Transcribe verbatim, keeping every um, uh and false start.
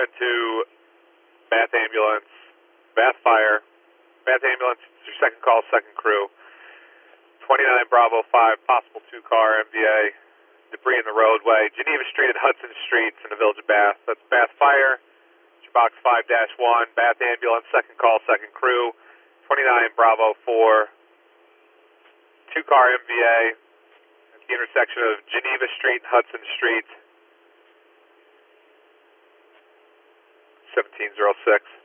ten two, Bath Ambulance, Bath Fire, Bath Ambulance, it's your second call, second crew. twenty-nine Bravo five, possible two-car M V A, debris in the roadway, Geneva Street and Hudson Streets in the village of Bath. That's Bath Fire, box five dash one, Bath Ambulance, second call, second crew, twenty-nine Bravo four, two-car M V A at the intersection of Geneva Street and Hudson Street, seventeen oh six.